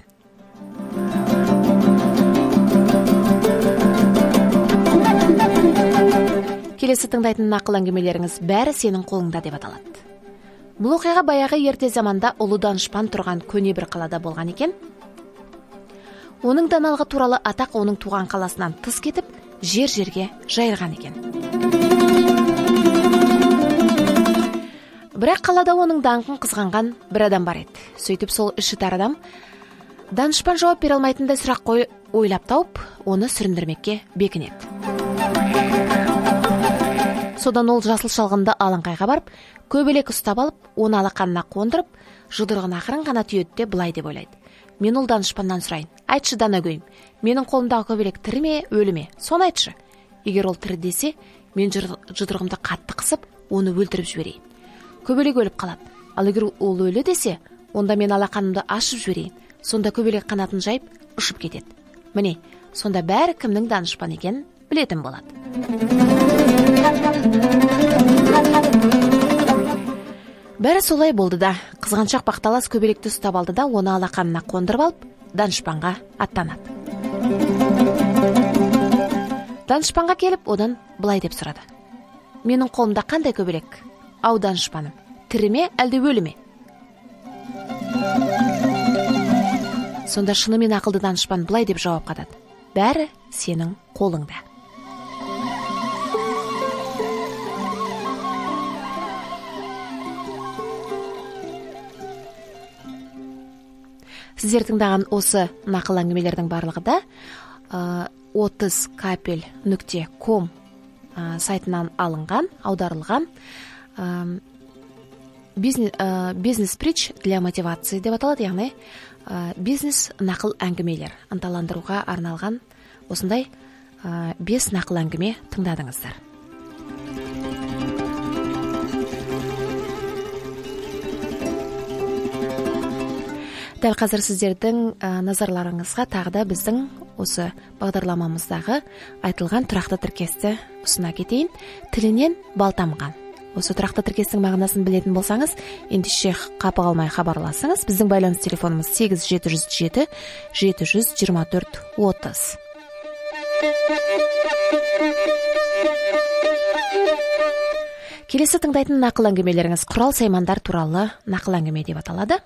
Келесі тыңдайтын нақыл әңгімелеріңіз бәрі сенің қолыңда деп аталады. Бұл оқиға баяғы ерте заманда ұлы данышпан тұрған көне бір қалада болған екен. Оның даналығы туралы атақ оның туған қаласынан тыс кетіп, жер-жерге жайылған екен. Бірақ қалада оның даңқын қызғанған бір адам бар еді. Сөйтіп сол іші тар адам данышпан жауап бере алмайтындай сұрақ қой ойлап тауып, оны сүріндірмекке бекінеді. Содан ол жасыл шалғынды алаңқайға барып, көбелек ұстап алып, оны алақанына қондырып, жұдырығын ақырын ғана түйеді де былай деп ойлайды. Мен ол данышпаннан сұрайын. Айтшы, данагөйім, менің қолымдағы көбелек тірі ме, өлі ме? Соны айтшы. Егер ол тірі десе, мен жұдырығымды қатты қысып, оны өлтіріп жіберейін. Көбелек өліп қалады. Ал егер ол өлі десе, онда мен алақанымды ашып жіберейін. Сонда көбелек қанатын жайып, ұшып кетеді. Міне, сонда бәрі кімнің данышпан екенін білетін болады. Бәрі солай болды да, қызғаншақ бақталас көбелекті ұстап алды да, оны алақанына қондырып алып, данышпанға аттанады. Данышпанға келіп, одан былай деп сұрады: менің қолымда қандай көбелек? Ау данышпаным, тірі ме, әлде өлі ме? Сонда шынымен ақылды данышпан былай деп жауап қатады: бәрі сенің қолыңда. Сіздер тыңдаған осы нақыл әңгімелердің барлығы да отыз капель нүкте ком сайтынан алынған, аударылған. Бизнес-притч для мотивации деп аталады, яғни бизнес нақыл әңгімелер, ынталандыруға арналған осындай бес нақыл әңгіме тыңдадыңыздар. Дәл қазір сіздердің назарларыңызға тағы да біздің осы бағдарламамыздағы айтылған тұрақты тіркесті ұсына кетейін. Тілінен бал тамған. Осы тұрақты тіркестің мағынасын білетін болсаңыз, ендеше қапы қалмай хабарласыңыз. Біздің байланыс телефонымыз сегіз жеті жүз жеті жеті жүз жиырма төрт отыз. Келесі тыңдайтын нақыл әңгімелеріңіз құрал саймандар туралы нақыл әңгіме деп аталады.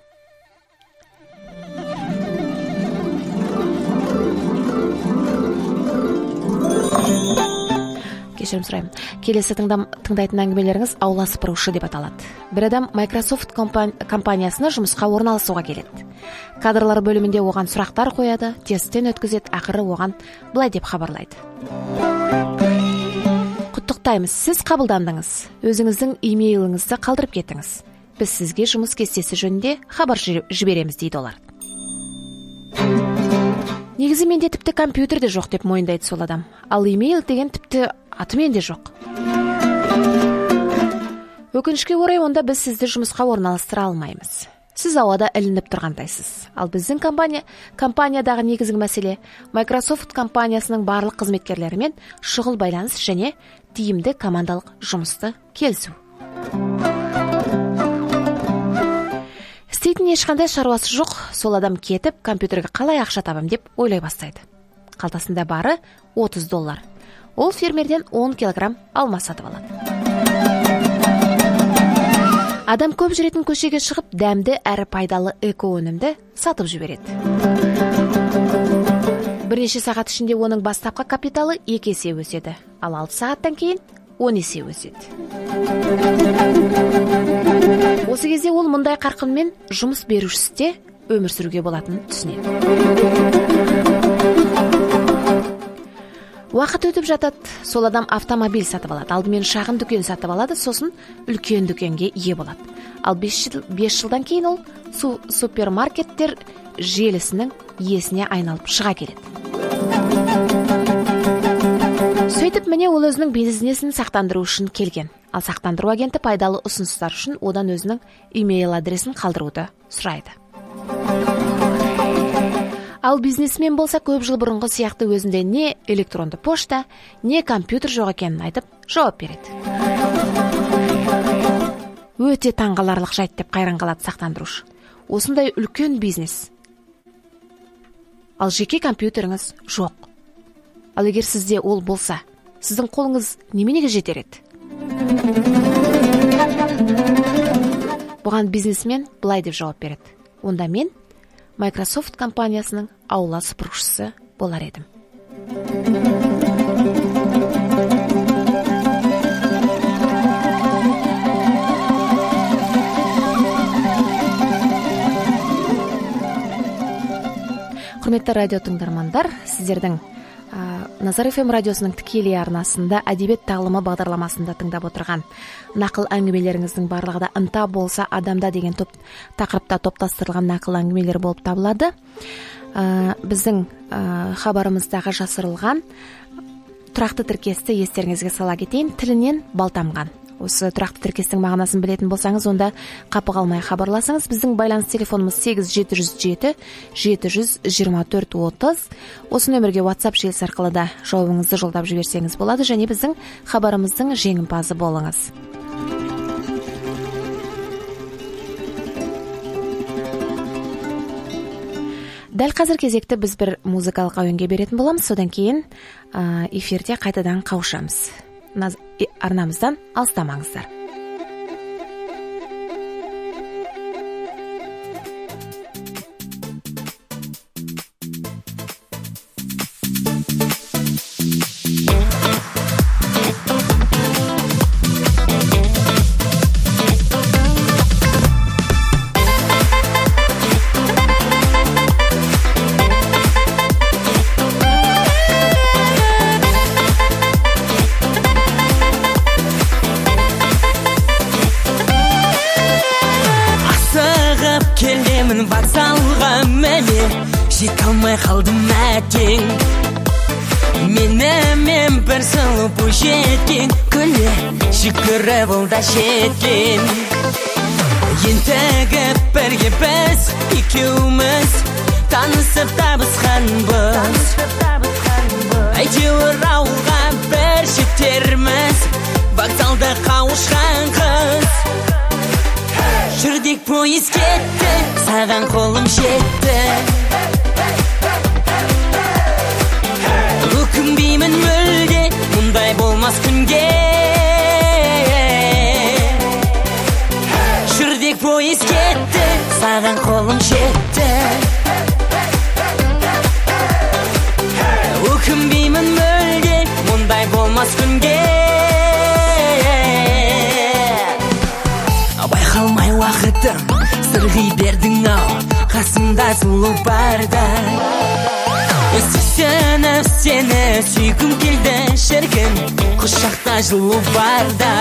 Кешірім сұраймын. Келесі тыңдайтын әңгімелеріңіз аула сыпырушы деп аталады. Бір адам Microsoft компаниясына жұмысқа орналасуға келеді. Кадрлар бөлімінде оған сұрақтар қояды, тесттен өткізеді, ақыры оған былай деп хабарлайды: құттықтаймыз, сіз қабылдандыңыз. Өзіңіздің имейліңізді қалдырып кетіңіз. Біз сізге жұмыс кестесі жөнінде хабар жібереміз, дейді олар. Негізі менде тіпті компьютер де жоқ деп мойындайды сол адам. Ал имейл деген тіпті атымен де жоқ. Өкінішке орай, онда біз сізді жұмысқа орналастыра алмаймыз. Сіз ауада ілініп тұрғандайсыз. Ал біздің компания, компаниядағы негізгі мәселе Microsoft компаниясының барлық қызметкерлерімен шұғыл байланыс және тиімді командалық жұмысты келісу. Істейтін ешқандай шаруасы жоқ, сол адам кетіп, компьютерге қалай ақша табам деп ойлай бастайды. Қалтасында бары отыз доллар. Ол фермерден он килограмм алма сатып алады. Адам көп жүретін көшеге шығып, дәмді әрі пайдалы эко өнімді сатып жібереді. Бірнеше сағат ішінде оның бастапқы капиталы екі есе өседі, ал алты сағаттан кейін он есе өседі. Осы кезде ол мұндай қарқынмен жұмыс берушісі өмір сүруге болатынын түсінеді. Уақыт өтіп жатады, сол адам автомобиль сатып алады. Алдымен шағын дүкен сатып алады, сосын үлкен дүкенге ие болады. Ал бес жылдан кейін ол супермаркеттер желісінің иесіне айналып шыға келеді. Сөйтіп, міне ол өзінің бизнесін сақтандыру үшін келген. Ал сақтандыру агенті пайдалы ұсыныстар үшін одан өзінің имейл адресін қалдыруды сұрайды. Ал бизнесмен болса, көп жыл бұрынғы сияқты өзінде не электронды пошта, не компьютер жоқ екенін айтып жауап береді. Өте таңғаларлық жайт деп қайран қалады сақтандырушы. Осындай үлкен бизнес. Ал жеке компьютеріңіз жоқ. Ал егер сізде ол болса, сіздің қолыңыз неменеге жетер еді? Бұған бизнесмен былай деп жауап береді: онда мен Microsoft компаниясының аула сыпырушысы болар едім. Құрметті радио тыңдармандар, сіздердің Назар эф эм радиосының тікелей арнасында әдебиет тағылымы бағдарламасында тыңдап отырған нақыл әңгімелеріңіздің барлығы да ынта болса адамда деген топ тақырыпта топтастырылған нақыл әңгімелер болып табылады. Ә, біздің ә, хабарымыздағы жасырылған тұрақты тіркесті естеріңізге сала кетейін. Тілінен бал тамған. осы тұрақты тіркестің мағынасын білетін болсаңыз, онда қапы қалмай хабарласыңыз. Біздің байланыс телефонымыз сегіз жеті жүз жеті жеті жүз жиырма төрт отыз. Осы нөмірге WhatsApp желісі арқылы да жауабыңызды жолдап жіберсеңіз болады, және біздің хабарымыздың жеңімпазы болыңыз. Дәл қазір кезекті біз бір музыкалық әуенге беретін боламыз, содан кейін эфирде қайтадан қауышамыз. Арнамыздан алыстамаңыздар. Жете алмай қалдым әтең, менімен бір сұлу бойжеткен, күле шүкірі бұл да жеткен. Ендігі бірге біз екеуміз танысып табысқанбыз, әйтеуір ауылға бір жетерміз, вокзалда қауышқан қыз. Жүрдек пойыз кетті, саған қолым жетті. Өкінбеймін мүлде, мұндай болмас күнге. Жүрдек пойыз кетті, саған қолым жетті. Өкінбеймін мүлде, мұндай болмас күнге. Байқалмай уақытым, сырғи бердің-ау, қасымда сұлу барда. Сүйсініп сені сүйгім келді шіркін, құшақта жылу барда.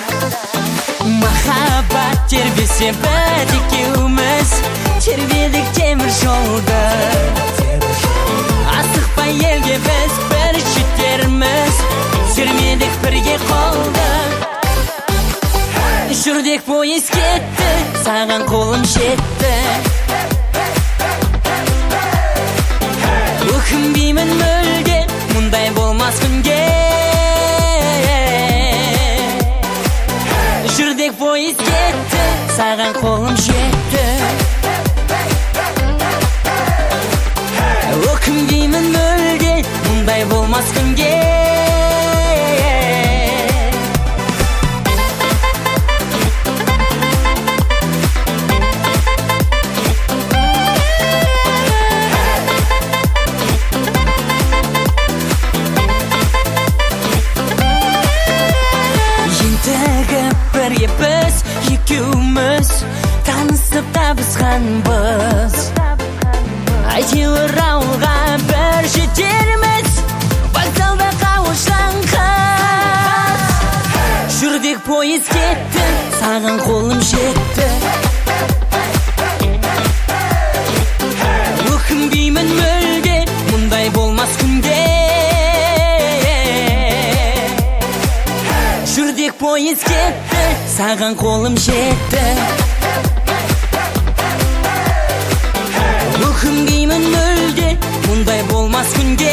Махаббат тербесе біз екеуміз, тербедік темір жолды. Асықпай елге біз бір жетерміз, сермедік бірге қолды. Жүрдек пойыз кетті, саған қолым жетті. Өкінбеймін мүлде, мұндай болмас күнге. Жүрдек пойыз кетті, саған қолым жетті. Өкінбеймін мүлде, мұндай болмас күнге. Біз екеуміз танысып табысқанбыз, әйтеуір ауылға бір жетерміз, вокзалда қауышқан қыз. Жүрдек пойыз кетті, саған қолым жетті. Өкінбеймін мүлде, мұндай болмас күнде. Жүрдек пойыз кетті, саған қолым жетті. Өкінбеймін мүлде, мұндай болмас күнге.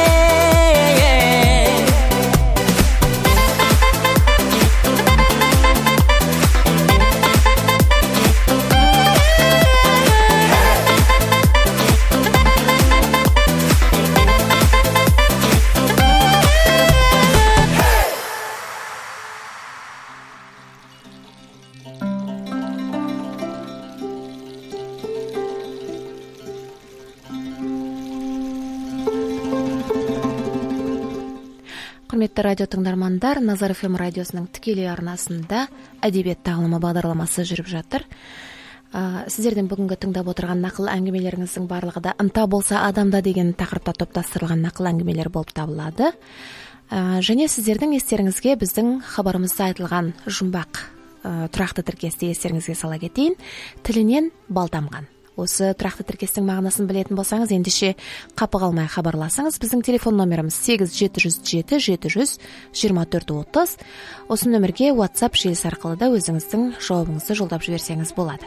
Құрметті радио тыңдармандар, Назар эф эм радиосының тікелей арнасында әдебиет тағылымы бағдарламасы жүріп жатыр. Сіздердің бүгінгі тыңдап отырған нақыл әңгімелеріңіздің барлығы да ынта болса адамда деген тақырыпта топтастырылған нақыл әңгімелер болып табылады. Және сіздердің естеріңізге біздің хабарымызда айтылған жұмбақ тұрақты тіркесті естеріңізге сала кетейін. Тілінен бал тамған. осы тұрақты тіркестің мағынасын білетін болсаңыз, ендеше қапы қалмай хабарласыңыз. Біздің телефон номеріміз сегіз жеті жүз жеті жеті жүз жиырма төрт отыз. Осы нөмірге WhatsApp желісі арқылы да өзіңіздің жауабыңызды жолдап жіберсеңіз болады.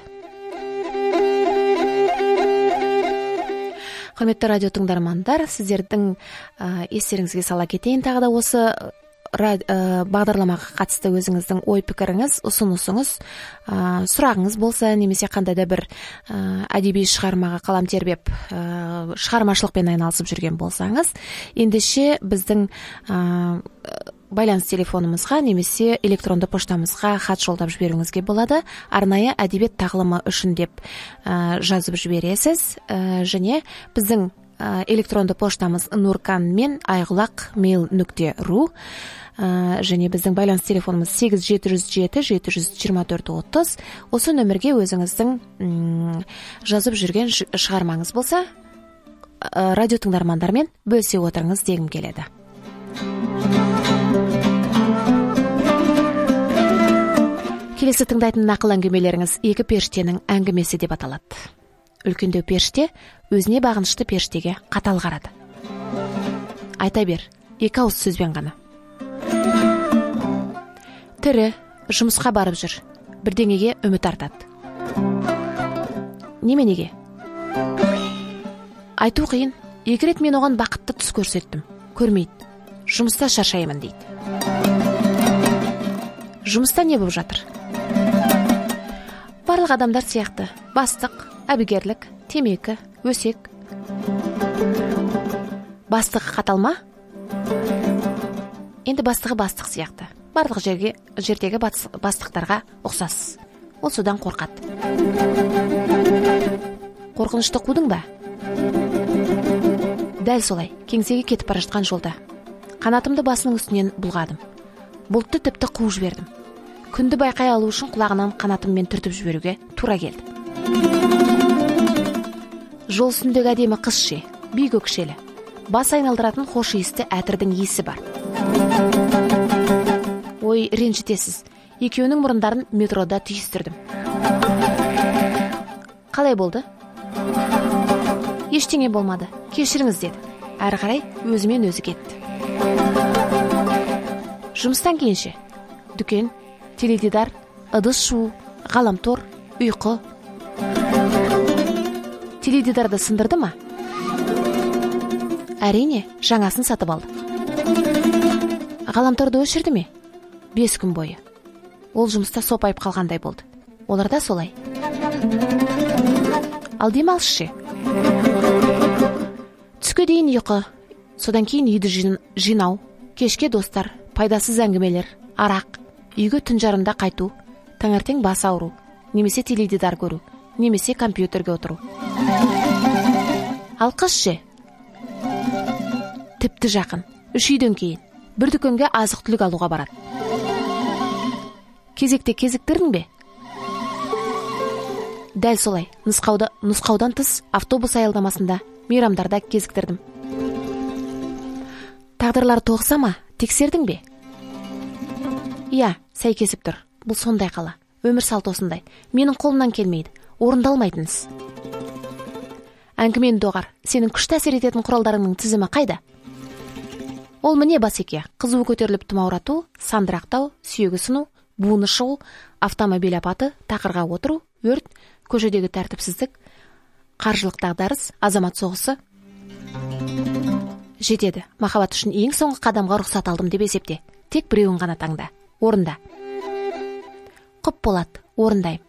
Құрметті радио тыңдармандар, сіздердің ә, естеріңізге сала кетейін, тағы да осы бағдарламаға қатысты өзіңіздің ой пікіріңіз, ұсынысыңыз, ә, сұрағыңыз болса, немесе қандай да бір ә, әдеби шығармаға қалам тербеп ә, шығармашылықпен айналысып жүрген болсаңыз, ендеше біздің ә, байланыс телефонымызға немесе электронды поштамызға хат жолдап жіберуіңізге болады. Арнайы әдебиет тағылымы үшін деп ә, жазып жібересіз, ә, және біздің ә, электронды поштамыз нуркан мен айғұлақ мейл нүкте ру. Ә, және біздің байланыс телефонымыз сегіз жеті жүз жеті жеті жүз жиырма төрт отыз. Осы нөмірге өзіңіздің м, жазып жүрген шығармаңыз болса, ә, радио тыңдармандармен бөлісе отырыңыз дегім келеді. Келесі тыңдайтын нақыл әңгімелеріңіз екі періштенің әңгімесі деп аталады. Үлкендеу періште өзіне бағынышты періштеге қатал қарады. Айта бер, екі ауыз сөзбен ғана. Тірі жұмысқа барып жүр, бірдеңеге үміт артады. Неменеге? Айту қиын, екі рет мен оған бақытты түс көрсеттім. Көрмейді, жұмыста шаршаймын дейді. Жұмыста не болып жатыр? Барлық адамдар сияқты, бастық, әбігерлік, темекі, өсек. Бастығы қатал ма? Енді бастығы бастық сияқты. Барлық жерге, жердегі бастықтарға ұқсас. Ол содан қорқады. Қорқынышты қудың ба? Дәл солай, кеңсеге кетіп бара жатқан жолда. Қанатымды басының үстінен бұлғадым. Бұлтты тіпті қуып жібердім. Күнді байқай алу үшін құлағынан қанатыммен түртіп жіберуге тура келді. Жол үстіндегі әдемі қыз ше, биік өкшелі. Бас айналдыратын хош иісті әтірдің иісі бар. Ой, ренжітесіз. Екеуінің мұрындарын метрода түйістірдім. Қалай болды? Ештеңе болмады. Кешіріңіз деді. Әрі қарай өзімен өзі кетті. Жұмыстан кейінше дүкен, теледидар, ыдыс жуу, ғаламтор, ұйқы. Теледидарды сындырды ма? Әрине, жаңасын сатып алды. Ғаламторды өшірді ме? Бес күн бойы. Ол жұмыста сопайып қалғандай болды. Оларда солай. Ал демалшы. Түске дейін ұйқы, содан кейін үйді жинау, кешке достар, пайдасыз әңгімелер, арақ, үйге түн жарымда қайту, таңертең бас ауру, немесе теледидар көру, немесе компьютерге отыру. Ал қыз ше? Тіпті жақын, үш үйден кейін бір дүкенге азық түлік алуға барады. Кезекте кезіктірдің бе? Дәл солай, нұсқауда, нұсқаудан тыс автобус аялдамасында, мейрамдарда кезіктірдім. Тағдырлар тоғыса ма, тексердің бе? Иә, сәйкесіп тұр. Бұл сондай қала. Өмір салты осындай. Менің қолымнан келмейді. Орындалмайтыныз. Әңгімені доғар. Сенің күшті әсер ететін құралдарыңның тізімі қайда? Ол міне басеке. Қызуы көтеріліп тұмаурату, сандырақтау, сүйегі сыну, буыны шығу, автомобиль апаты, тақырға отыру, өрт, көшедегі тәртіпсіздік, қаржылық дағдарыс, азамат соғысы. Жетеді. Махаббат үшін ең соңғы қадамға рұқсат алдым деп есепте. Тек біреуін ғана таңда. Орында. Құп болады. Орындайым.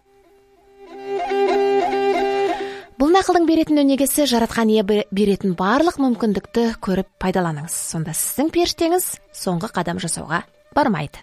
Бұл нақылдың беретін өнегесі жаратқан ие беретін барлық мүмкіндікті көріп пайдаланыңыз. Сонда сіздің періштеңіз соңғы қадам жасауға бармайды.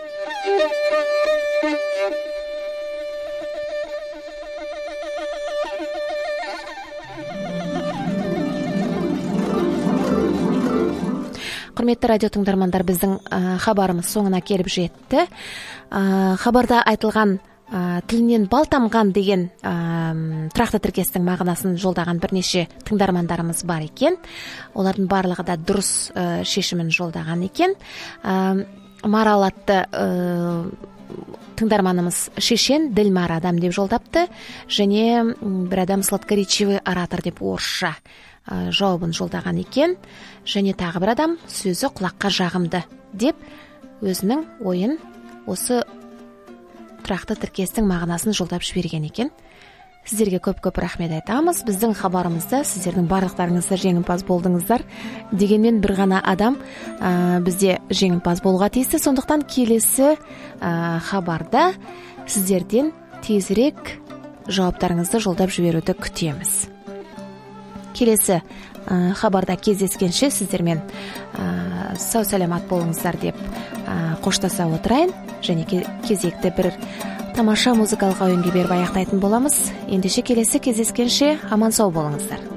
Құрметті радио тыңдармандар, біздің ә, хабарымыз соңына келіп жетті. Ә, хабарда айтылған ә, тілінен бал тамған деген ә, тұрақты тіркестің мағынасын жолдаған бірнеше тыңдармандарымыз бар екен. Олардың барлығы да дұрыс ә, шешімін жолдаған екен. Ә, Марал атты ә, тыңдарманымыз шешен ділмар адам деп жолдапты, және бір адам сладкоречивый оратор деп орысша жауабын жолдаған екен. Және тағы бір адам сөзі құлаққа жағымды деп өзінің ойын осы тұрақты тіркестің мағынасын жолдап жіберген екен. Сіздерге көп-көп рахмет айтамыз. Біздің хабарымызда сіздердің барлықтарыңыздар жеңімпаз болдыңыздар. Дегенмен бір ғана адам ә, бізде жеңімпаз болуға тиісті. Сондықтан келесі ә, хабарда сіздерден тезірек жауаптарыңызды жолдап жіберуді күтеміз. Келесі ә, хабарда кездескенше сіздермен ә, сау саламат болыңыздар деп ә, қоштаса отырайын, және кезекті бір тамаша музыкалық әуенге беріп аяқтайтын боламыз. Ендеше келесі кездескенше аман сау болыңыздар.